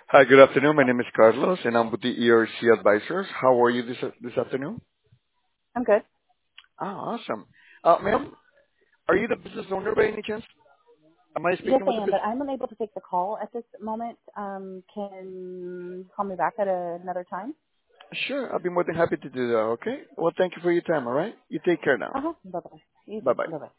Hi, good afternoon. My name is Carlos, and I'm with the ERC Advisors. How are you this afternoon? I'm good. Awesome. Ma'am, are you the business owner by any chance? Am I Yes, speaking with the I am, but business? I'm unable to take the call at this moment. Can you call me back at another time? Sure, I'll be more than happy to do that, okay? Well, thank you for your time, all right? You take care now. Uh-huh. Bye-bye. You too. Bye-bye. Bye-bye.